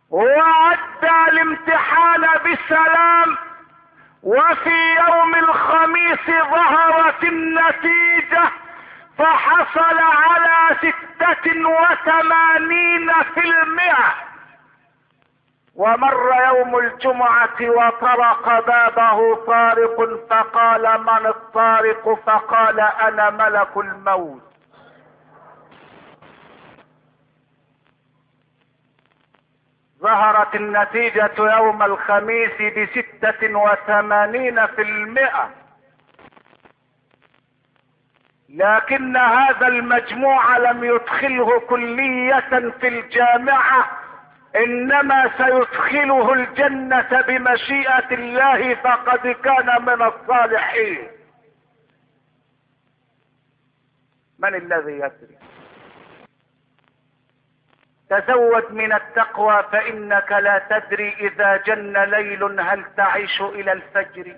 S2: وعدى الامتحان بسلام، وفي يوم الخميس ظهرت النتيجة فحصل على ستة وثمانين في المئة. ومر يوم الجمعة وطرق بابه طارق فقال: من الطارق؟ فقال: انا ملك الموت. ظهرت النتيجة يوم الخميس بستة وثمانين في المئة، لكن هذا المجموع لم يدخله كلية في الجامعة، انما سيدخله الجنة بمشيئة الله، فقد كان من الصالحين. من الذي يدري؟ تزود من التقوى فإنك لا تدري إذا جن ليل هل تعيش إلى الفجر.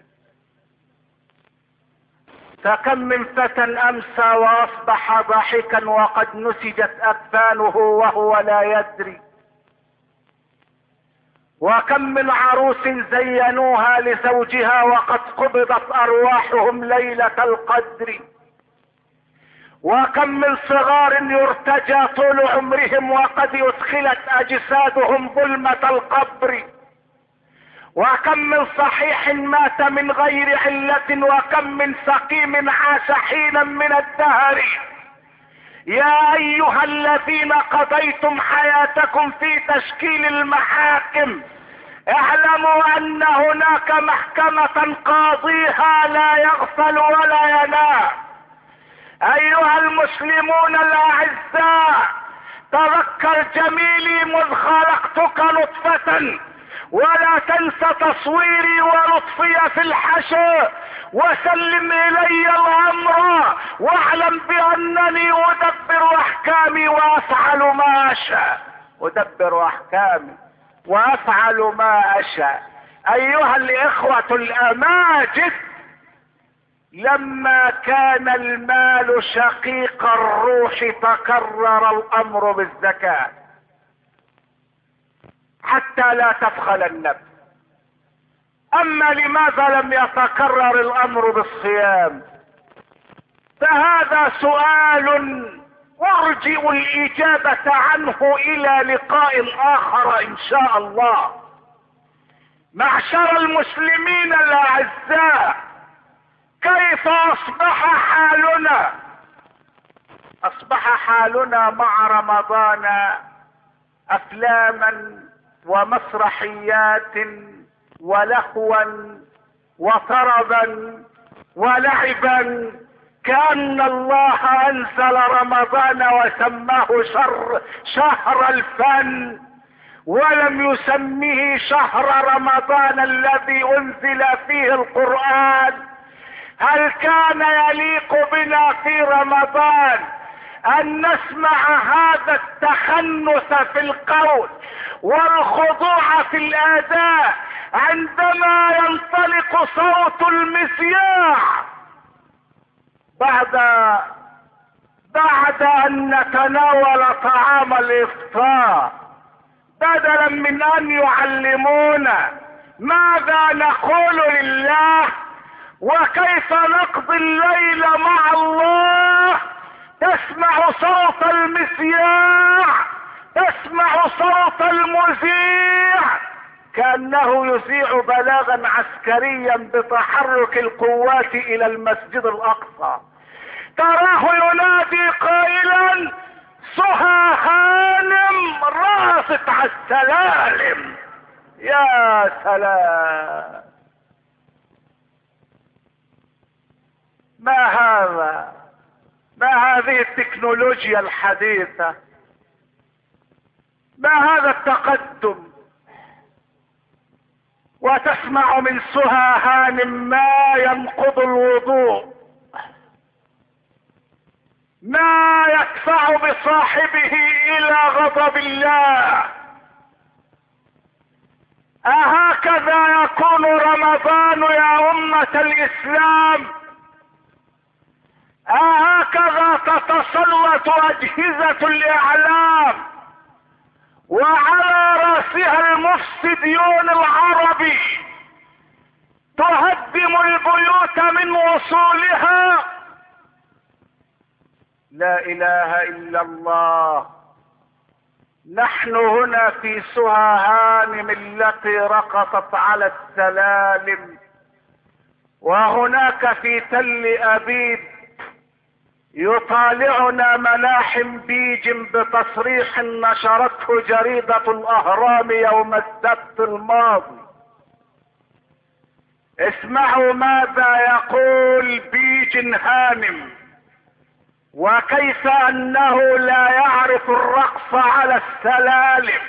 S2: فكم من فتى أمسى وأصبح ضاحكا وقد نسجت أكفانه وهو لا يدري. وكم من عروس زينوها لزوجها وقد قبضت أرواحهم ليلة القدر. وكم من صغار يرتجى طول عمرهم وقد أدخلت أجسادهم ظلمة القبر. وكم من صحيح مات من غير علة، وكم من سقيم عاش حينا من الدهر. يا أيها الذين قضيتم حياتكم في تشكيل المحاكم، اعلموا أن هناك محكمة قاضيها لا يغفل ولا ينام. أيها المسلمون الأعزاء، تذكر جميلي مذ خلقتك نطفة، ولا تنس تصويري ولطفي في الحشر، وسلم إلي الأمر واعلم بأنني أدبر أحكامي وأفعل ما أشاء. أدبر أحكامي وأفعل ما أشاء. أيها الإخوة الأماجد، لما كان المال شقيق الروح تكرر الأمر بالزكاة حتى لا تبخل النفس. أما لماذا لم يتكرر الأمر بالصيام؟ فهذا سؤال أرجئ الإجابة عنه إلى لقاء آخر إن شاء الله. معشر المسلمين الأعزاء، كيف أصبح حالنا؟ أصبح حالنا مع رمضان أفلاما ومسرحيات ولهوا وطربا ولعبا، كأن الله أنزل رمضان وسماه شر شهر الفن، ولم يسميه شهر رمضان الذي أنزل فيه القرآن. هل كان يليق بنا في رمضان أن نسمع هذا التخنث في القول والخضوع في الأداء عندما ينطلق صوت المذياع بعد بعد أن نتناول طعام الإفطار، بدلا من أن يعلمونا ماذا نقول لله وكيف نقضي الليل مع الله؟ تسمع صوت المذياع، تسمع صوت المذيع كأنه يذيع بلاغا عسكريا بتحرك القوات إلى المسجد الأقصى. تراه ينادي قائلا: سهى هانم راست على السلالم. يا سلام، ما هذا؟ ما هذه التكنولوجيا الحديثة؟ ما هذا التقدم؟ وتسمع من سهى هانم ما ينقض الوضوء، ما يدفع بصاحبه الى غضب الله. أهكذا يكون رمضان يا أمة الإسلام؟ أهكذا تتسلط أجهزة الإعلام وعلى راسها المفسديون العربي تهدم البيوت من وصولها.
S1: لا اله الا الله. نحن هنا في سهى هانم التي رقصت على السلالم، وهناك في تل ابيب يطالعنا ملاحم بيج بتصريح نشرته جريدة الاهرام يوم السبت الماضي. اسمعوا ماذا يقول بيج هانم، وكيف انه لا يعرف الرقص على السلالم.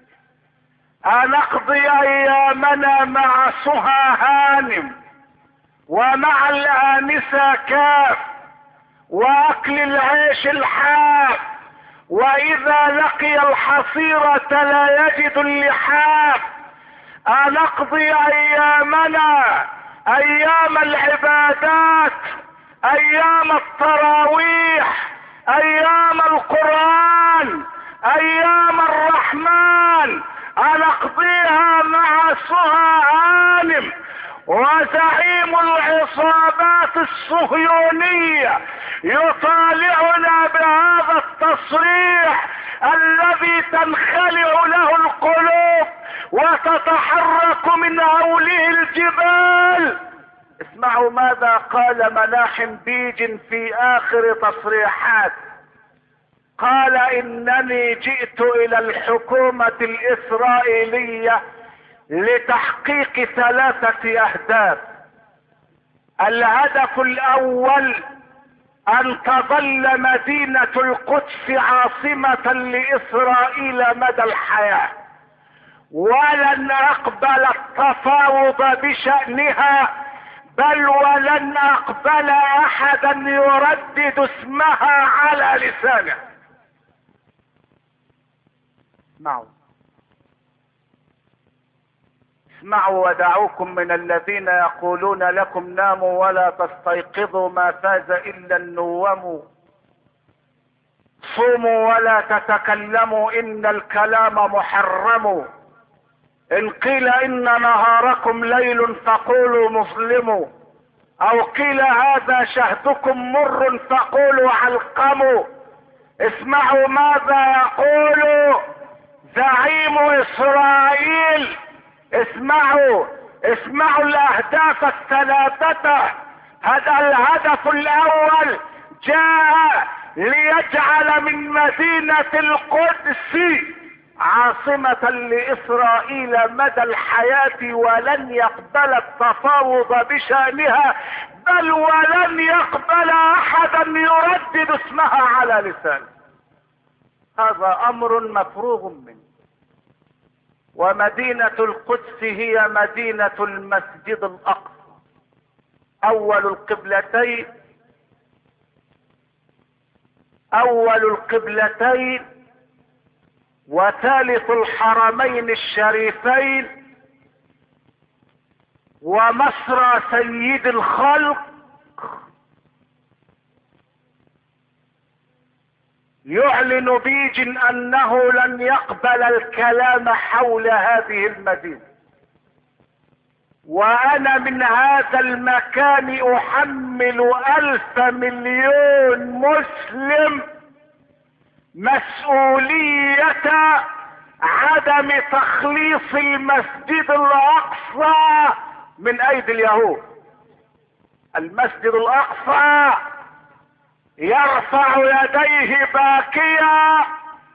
S1: أنقضي ايامنا مع سهى هانم ومع الآنسة كاف واكل العيش الحاف، واذا لقي الحصيرة لا يجد اللحاف. أنقضي ايامنا ايام العبادات، ايام التراويح، ايام القرآن، ايام الرحمن. أنقضيها مع سهى هانم وزعيم العصابات الصهيونية يطالعنا بهذا التصريح الذي تنخلع له القلوب وتتحرك من هوله الجبال. اسمعوا ماذا قال ملاحم بيج في اخر تصريحات. قال انني جئت الى الحكومة الاسرائيلية لتحقيق ثلاثة اهداف. الهدف الاول ان تظل مدينة القدس عاصمة لاسرائيل مدى الحياة، ولن اقبل التفاوض بشأنها، بل ولن اقبل احدا يردد اسمها على لسانه. اسمعوا اسمعوا ودعوكم من الذين يقولون لكم ناموا ولا تستيقظوا ما فاز الا النوم. صوموا ولا تتكلموا ان الكلام محرم. ان قيل ان نهاركم ليل فقولوا مظلم، او قيل هذا شهدكم مر فقولوا علقم. اسمعوا ماذا يقول زعيم اسرائيل. اسمعوا اسمعوا الاهداف الثلاثة. هذا الهدف الاول جاء ليجعل من مدينة القدس عاصمة لاسرائيل مدى الحياة، ولن يقبل التفاوض بشأنها، بل ولن يقبل احدا يردد اسمها على لسانه. هذا امر مفروغ منه. ومدينة القدس هي مدينة المسجد الاقصى، اول القبلتين اول القبلتين وثالث الحرمين الشريفين، ومصرى سيد الخلق. يعلن بيج انه لن يقبل الكلام حول هذه المدينة، وانا من هذا المكان احمل الف مليون مسلم مسؤولية عدم تخليص المسجد الاقصى من ايدي اليهود. المسجد الاقصى يرفع يديه باكيا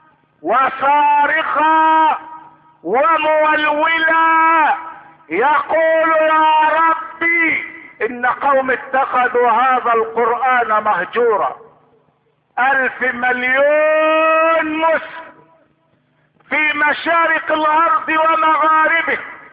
S1: وصارخا ومولولا يقول يا ربي ان قوم اتخذوا هذا القرآن مهجورا. الف مليون مسلم في مشارق الارض ومغاربه،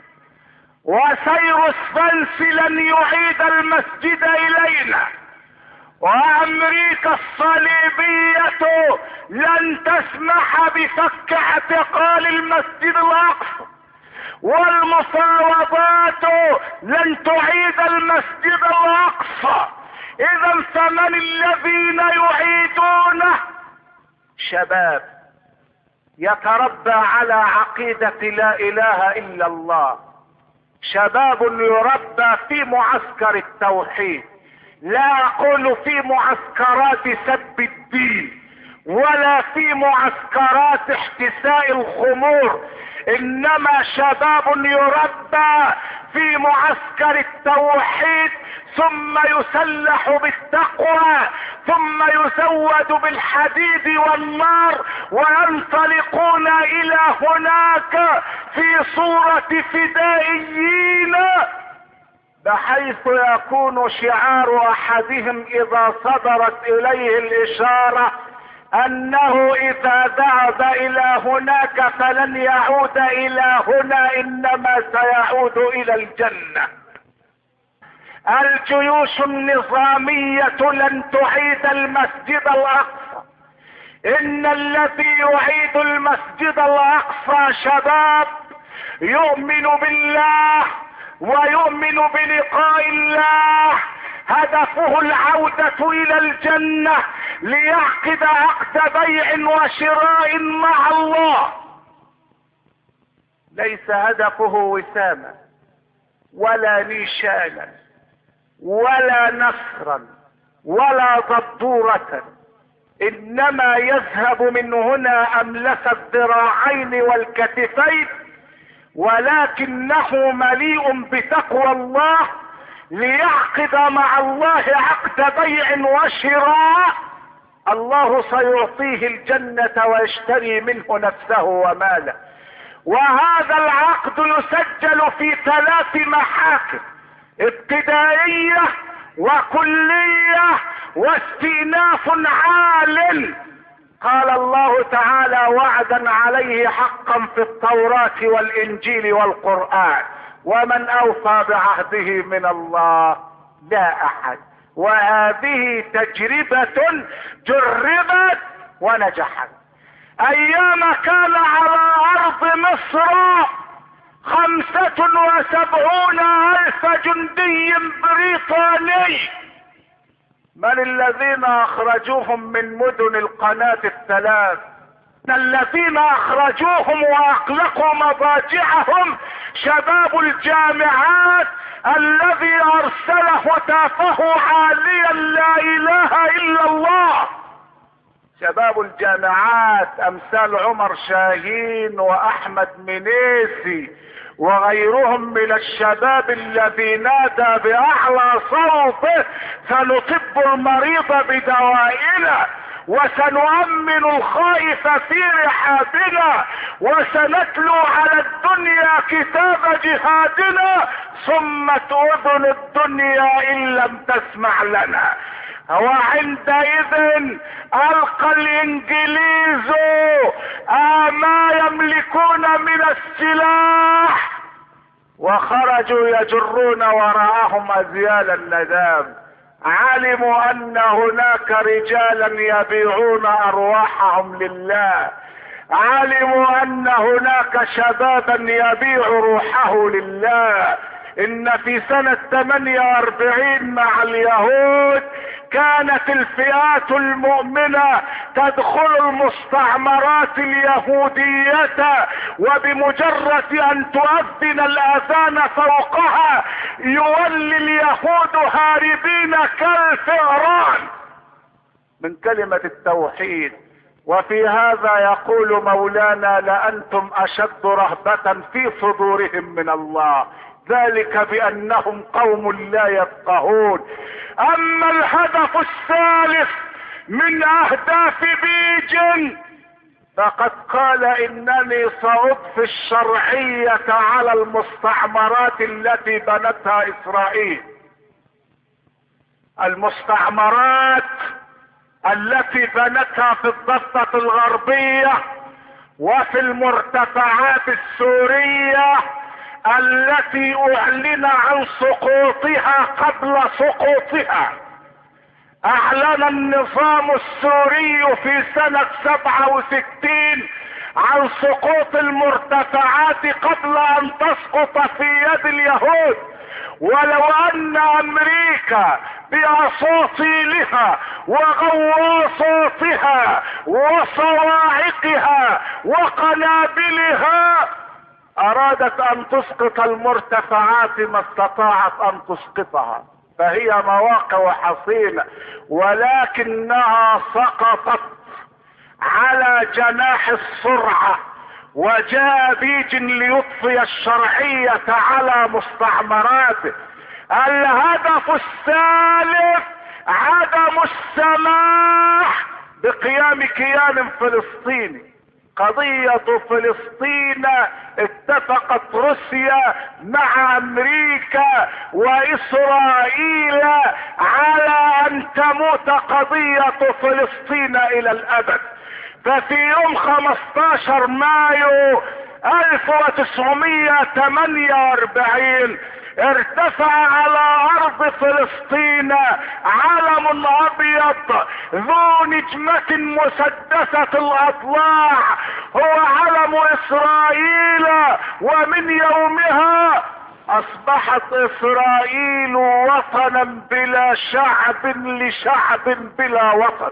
S1: وسير السلس لن يعيد المسجد الينا، وامريكا الصليبية لن تسمح بفك اعتقال المسجد الاقصى، والمفاوضات لن تعيد المسجد الاقصى. اذا فمن الذين يعيدونه؟ شباب يتربى على عقيدة لا اله الا الله، شباب يربى في معسكر التوحيد، لا اقول في معسكرات سب الدين ولا في معسكرات احتساء الخمور، انما شباب يربى في معسكر التوحيد، ثم يسلح بالتقوى، ثم يزود بالحديد والنار، وينطلقون الى هناك في صورة فدائيين، بحيث يكون شعار احدهم اذا صدرت اليه الاشارة انه اذا ذهب الى هناك فلن يعود الى هنا، انما سيعود الى الجنة. الجيوش النظامية لن تعيد المسجد الاقصى، ان الذي يعيد المسجد الاقصى شباب يؤمن بالله ويؤمن بلقاء الله، هدفه العودة الى الجنة ليعقد عقد بيع وشراء مع الله، ليس هدفه وسامة ولا نيشانا ولا نصرا ولا ضبورة، انما يذهب من هنا املس الذراعين والكتفين، ولكنه مليء بتقوى الله ليعقد مع الله عقد بيع وشراء، الله سيعطيه الجنة ويشتري منه نفسه وماله. وهذا العقد يسجل في ثلاث محاكم: ابتدائية وكلية واستئناف عال. قال الله تعالى: وعدا عليه حقا في التوراة والانجيل والقرآن، ومن اوفى بعهده من الله لا احد. وهذه تجربة جربت ونجحت. ايام كان على ارض مصر خمسة وسبعون الف جندي بريطاني، من الذين اخرجوهم من مدن القناة الثلاث؟ الذين اخرجوهم واقلقوا مضاجعهم شباب الجامعات الذي ارسله هتافه عاليا لا اله الا الله. شباب الجامعات امثال عمر شاهين واحمد منيسي وغيرهم من الشباب الذي نادى باعلى صوته: سنطب المريض بدوائنا، وسنؤمن الخائف في رحابنا، وسنتلو على الدنيا كتاب جهادنا، صمت اذن الدنيا ان لم تسمع لنا. وعندئذ القى الانجليز ما يملكون من السلاح وخرجوا يجرون وراءهم ازيال الندام. علموا ان هناك رجالا يبيعون ارواحهم لله، علموا ان هناك شبابا يبيع روحه لله. ان في سنة ثمانية واربعين مع اليهود كانت الفئات المؤمنة تدخل المستعمرات اليهودية، وبمجرد ان تؤذن الاذان فوقها يولي اليهود هاربين كالفئران من كلمة التوحيد. وفي هذا يقول مولانا: لأنتم اشد رهبة في صدورهم من الله، ذلك بانهم قوم لا يفقهون. اما الهدف الثالث من اهداف بيجن فقد قال: انني ساضفي الشرعية على المستعمرات التي بنتها اسرائيل، المستعمرات التي بنتها في الضفة الغربية وفي المرتفعات السورية التي اعلن عن سقوطها قبل سقوطها. اعلن النظام السوري في سنة سبعة وستين عن سقوط المرتفعات قبل ان تسقط في يد اليهود. ولو ان امريكا
S2: بأساطيلها وغواصاتها وصواعقها وقنابلها ارادت ان تسقط المرتفعات ما استطاعت ان تسقطها، فهي مواقع حصينة، ولكنها سقطت على جناح السرعة، وجاء بيج ليطفي الشرعية على مستعمراته. الهدف الثالث عدم السماح بقيام كيان فلسطيني. قضية فلسطين اتفقت روسيا مع امريكا واسرائيل على ان تموت قضية فلسطين الى الابد. ففي يوم خمستاشر مايو الف وتسعمائة وثمانية واربعين ارتفع على ارض فلسطين علم ابيض ذو نجمة مسدسة الاضلاع، هو علم اسرائيل، ومن يومها اصبحت اسرائيل وطنا بلا شعب لشعب بلا وطن.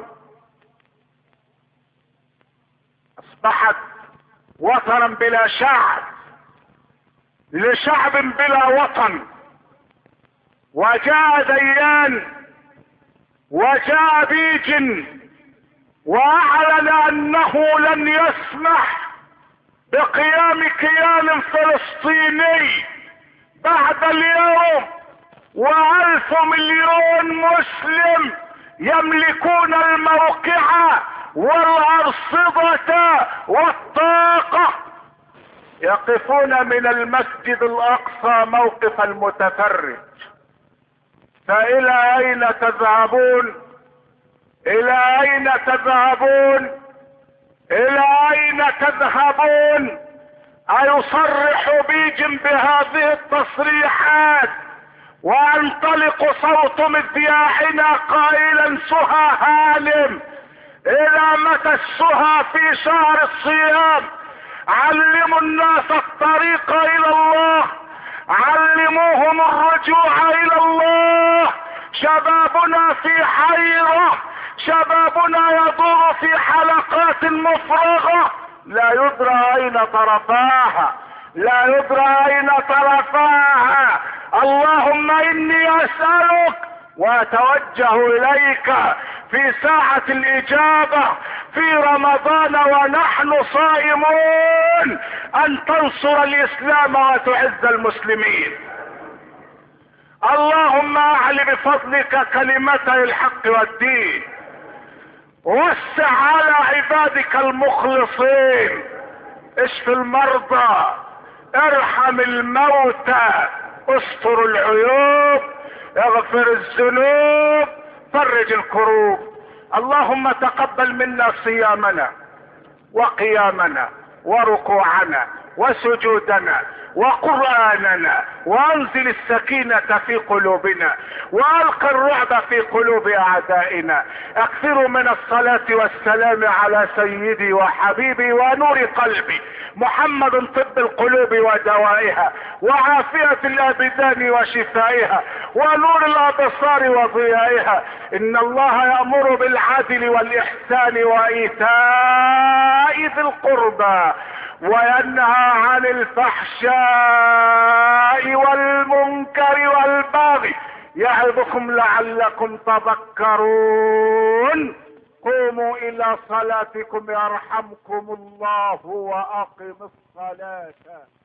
S2: اصبحت وطنا بلا شعب لشعب بلا وطن. وجاء ديان وجاء بيج واعلن انه لن يسمح بقيام كيان فلسطيني بعد اليوم، والف مليون مسلم يملكون الموقع والارصدة والطاقة يقفون من المسجد الاقصى موقف المتفرج. فالى اين تذهبون؟ الى اين تذهبون؟ الى اين تذهبون؟ ايصرح بيج بهذه التصريحات وينطلق صوت مذياعنا قائلا سهى هانم؟ الى متى السهى في شهر الصيام؟ علموا الناس الطريق الى الله، علموهم الرجوع الى الله. شبابنا في حيرة، شبابنا يدور في حلقات مفرغة لا يدرى اين طرفاها، لا يدرى اين طرفاها. اللهم اني اسألك واتوجه اليك في ساعة الاجابة في رمضان ونحن صائمون ان تنصر الاسلام وتعز المسلمين. اللهم اعل بفضلك كلمتي الحق والدين، وسع على عبادك المخلصين، اشف المرضى، ارحم الموتى، استر العيوب، اغفر الذنوب، فرج الكروب. اللهم تقبل منا صيامنا وقيامنا وركوعنا وسجودنا وقرآننا، وانزل السكينة في قلوبنا، والق الرعب في قلوب اعدائنا. اكثروا من الصلاة والسلام على سيدي وحبيبي ونور قلبي محمد، طب القلوب ودوائها، وعافية الابدان وشفائها، ونور الابصار وضيائها. ان الله يأمر بالعدل والاحسان وايتاء ذي القربى، وينهى عن الفحشاء والمنكر والبغي، يعظكم لعلكم تذكرون. قوموا الى صلاتكم يرحمكم الله، واقم الصلاة.